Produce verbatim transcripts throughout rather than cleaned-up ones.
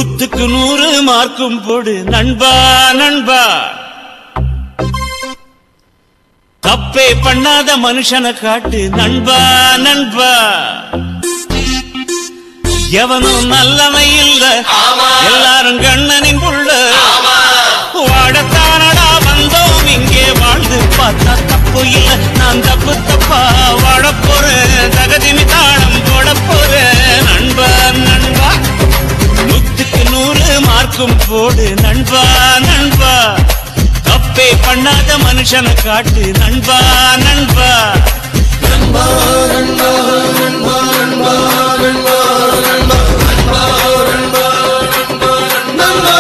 நூத்துக்கு நூறு மார்க்கும் போடு நண்பா நண்பா. தப்பே பண்ணாத மனுஷனை காட்டு நண்பா நண்பா. எவனும் நல்லவை இல்ல, எல்லாரும் கண்ணனின் புள்ள. வாழத்தானடா வந்தோம் இங்கே, வாழ்ந்து பார்த்தா தப்பு இல்ல. நான் தப்பு தப்பா வாழ போறேன், தகதிமி தாளம் போட போறேன் நண்பா நண்பா. நூத்துக்கு நூறு மார்க்கும் போடு நண்பா நண்பா. தப்பே பண்ணாத மனுஷனை காட்டு நண்பா நண்பா. நண்பா நண்பா நண்பா நண்பா நண்பா நண்பா நண்பா நண்பா நண்பா நண்பா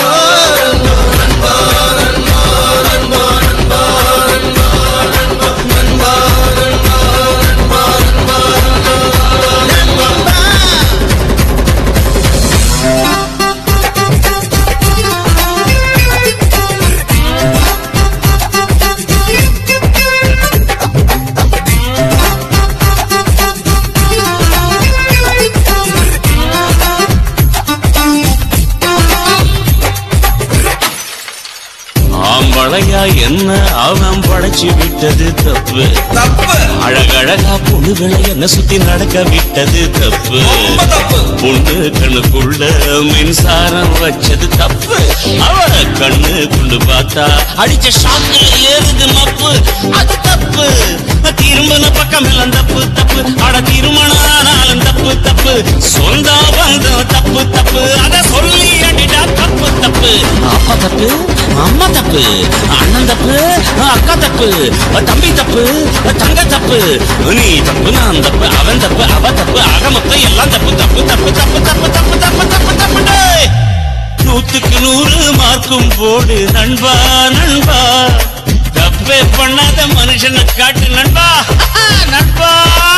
ஆம்பளையா என்ன அவன் படைச்சு விட்டது தப்பு. அழகழகா பொண்ணுகளை என்ன சுத்தி நடக்க விட்டது தப்பு. பொண்ணு கண்ணுக்குள்ள மின்சாரம் வச்சது தப்பு. அவ கண்ணு கொண்டு பார்த்தா அடிச்ச ஷாக்குல ஏறுது மப்பு, அது தப்பு. திருமண பக்கம் எல்லாம் தப்பு தப்பு. அட திருமணம் ஆனாலும் தப்பு தப்பு. சொந்த பந்தம் தப்பு தப்பு. அத சொல்லி அடிடா தப்பு தப்பு. அப்பா தப்பு, அம்மா தப்பு, அண்ணன் தப்பு, அக்கா தப்பு, தம்பி தப்பு, தங்க தப்பு. நீ தப்பு, நான் தப்பு, அவன் தப்பு, அவ தப்பு. ஆக மொத்தம் எல்லாம் தப்பு தப்பு தப்பு தப்பு தப்பு தப்பு தப்பு தப்பு தப்பு. நூத்துக்கு நூறு மார்க்கும் போடு நண்பா நண்பா. தப்பே பண்ணாத மனுஷனை காட்டு நண்பா நண்பா.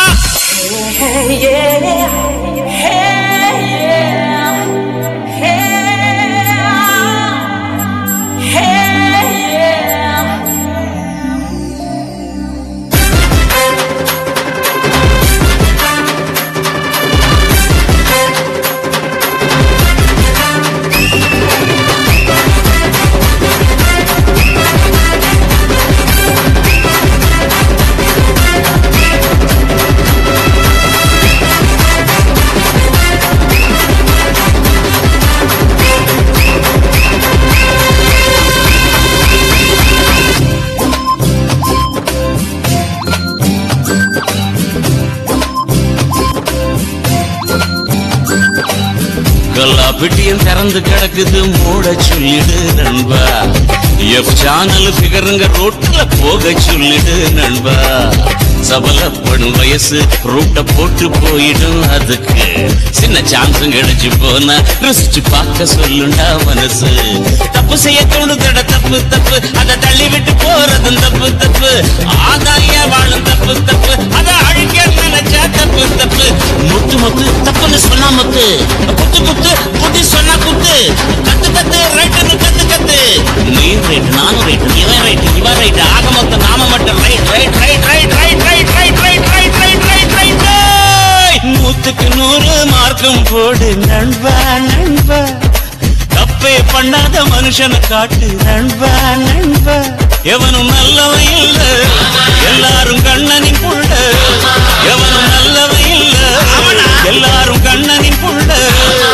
பெட்டியும் திறந்து கிடக்குது, மூட சொல்லிடு நண்பா. எஃப் சேனல் பிகருங்க ரோட்ல போக சொல்லிடு நண்பா. சபலப்படும் வயசு ரூட்ட போட்டு போயிடும், அதுக்கு சின்ன சான்ஸ் கிடைச்சு போனா ருசிச்சு பார்க்க சொல்லுண்டா மனசு. தப்பு செய்ய தோணுதட தப்பு தப்பு, அதை தள்ளி விட்டு போறதும் தப்பு தப்பு. ஆதாய வாழும் தப்பு தப்பு, அதை அழிக்க நினைச்சா தப்பு தப்பு. முத்து முத்து தப்புன்னு சொன்னா முத்து, குத்து குத்து புத்தி சொன்னா குத்து. கத்து கத்து ரைட்டுன்னு கத்து கத்து. நீ ரைட் நானும் ரைட், இவன் ரைட் இவன் ரைட், ஆக மொத்தம் நாம மட்டும் right right right right right right right right right right right right right. நூத்துக்கு நூறு மார்க்கும் போடு நண்பா நண்பா. தப்பே பண்ணாத மனுஷனை காட்டு நண்பா நண்பா. எவனும் நல்லவன் இல்ல, எல்லாரும் கண்ணனின் புள்ள. எவனும் நல்லவன் இல்ல, எல்லாரும் கண்ணனின் புள்ள.